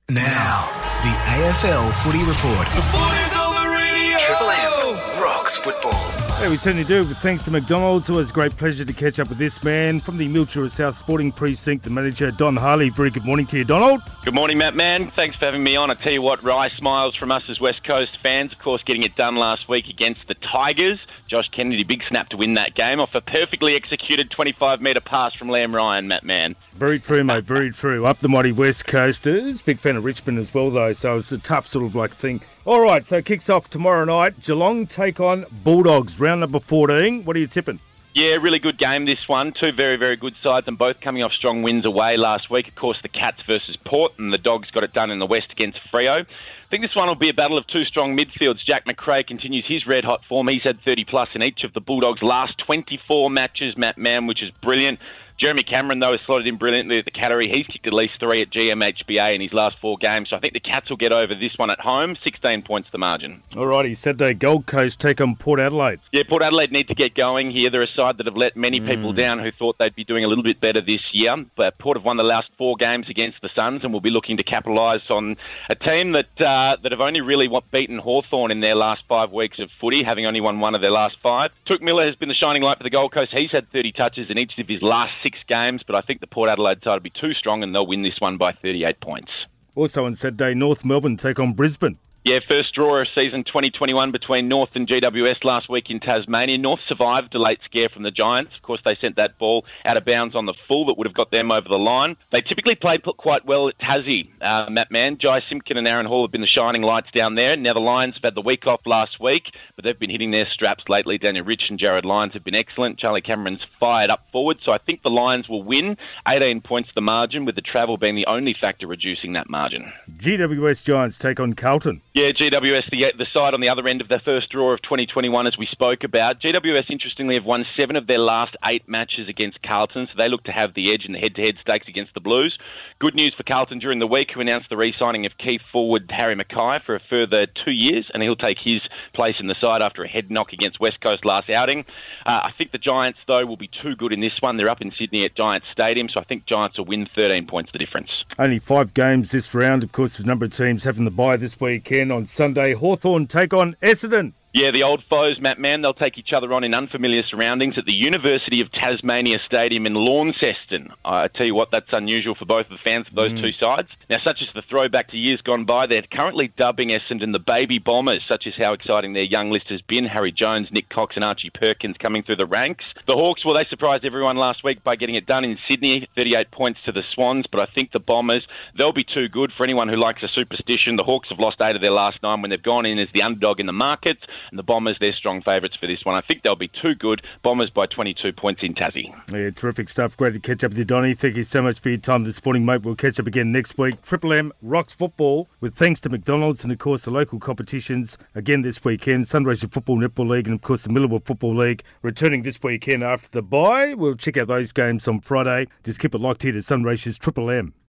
Now, the AFL Footy Report. The footy's on the radio! Triple M rocks football. Yeah, we certainly do. But thanks to McDonald's, always a great pleasure to catch up with this man from the Mildura South Sporting Precinct, the manager, Don Harley. Very good morning to you, Donald. Good morning, Matt Mann. Thanks for having me on. I tell you what, Rye smiles from us as West Coast fans. Of course, getting it done last week against the Tigers. Josh Kennedy, big snap to win that game off a perfectly executed 25-metre pass from Liam Ryan, Matt Mann. Very true, mate, very true. Up the mighty West Coasters. Big fan of Richmond as well, though, so it's a tough sort of like thing. All right, so it kicks off tomorrow night. Geelong take on Bulldogs, round number 14. What are you tipping? Yeah, really good game, this one. Two very, very good sides and both coming off strong wins away last week. Of course, the Cats versus Port, and the Dogs got it done in the West against Freo. I think this one will be a battle of two strong midfields. Jack McRae continues his red-hot form. He's had 30-plus in each of the Bulldogs' last 24 matches, Matt Mann, which is brilliant. Jeremy Cameron, though, has slotted in brilliantly at the Cattery. He's kicked at least 3 at GMHBA in his last 4 games. So I think the Cats will get over this one at home. 16 points the margin. All righty, Saturday Gold Coast take on Port Adelaide. Yeah, Port Adelaide need to get going here. They're a side that have let many people down who thought they'd be doing a little bit better this year. But Port have won the last 4 games against the Suns and will be looking to capitalise on a team that have only really beaten Hawthorn in their last 5 weeks of footy, having only won 1 of their last 5. Touk Miller has been the shining light for the Gold Coast. He's had 30 touches in each of his last 6 games, but I think the Port Adelaide side will be too strong and they'll win this one by 38 points. Also on Saturday, North Melbourne take on Brisbane. Yeah, first draw of season 2021 between North and GWS last week in Tasmania. North survived a late scare from the Giants. Of course, they sent that ball out of bounds on the full that would have got them over the line. They typically play quite well at Tassie, Matt Mann. Jai Simpkin and Aaron Hall have been the shining lights down there. Now, the Lions have had the week off last week, but they've been hitting their straps lately. Daniel Rich and Jared Lyons have been excellent. Charlie Cameron's fired up forward, so I think the Lions will win. 18 points the margin, with the travel being the only factor reducing that margin. GWS Giants take on Carlton. Yeah, GWS, the side on the other end of the first draw of 2021, as we spoke about. GWS, interestingly, have won 7 of their last 8 matches against Carlton, so they look to have the edge in the head-to-head stakes against the Blues. Good news for Carlton during the week, who announced the re-signing of key forward Harry Mackay for a further 2 years, and he'll take his place in the side after a head knock against West Coast last outing. I think the Giants, though, will be too good in this one. They're up in Sydney at Giants Stadium, so I think Giants will win 13 points the difference. Only 5 games this round. Of course, there's a number of teams having the bye this weekend. On Sunday, Hawthorn take on Essendon. Yeah, the old foes, Matt Mann, they'll take each other on in unfamiliar surroundings at the University of Tasmania Stadium in Launceston. I tell you what, that's unusual for both the fans of those two sides. Now, such as the throwback to years gone by, they're currently dubbing Essendon the Baby Bombers, such as how exciting their young list has been. Harry Jones, Nick Cox and Archie Perkins coming through the ranks. The Hawks, well, they surprised everyone last week by getting it done in Sydney, 38 points to the Swans, but I think the Bombers, they'll be too good for anyone who likes a superstition. The Hawks have lost 8 of their last 9 when they've gone in as the underdog in the markets. And the Bombers, they're strong favourites for this one. I think they'll be too good. Bombers by 22 points in Tassie. Yeah, terrific stuff. Great to catch up with you, Donnie. Thank you so much for your time this morning, mate. We'll catch up again next week. Triple M rocks football with thanks to McDonald's and, of course, the local competitions again this weekend. Sunraysia Football Netball League and, of course, the Millwall Football League returning this weekend after the bye. We'll check out those games on Friday. Just keep it locked here to Sunraysia's Triple M.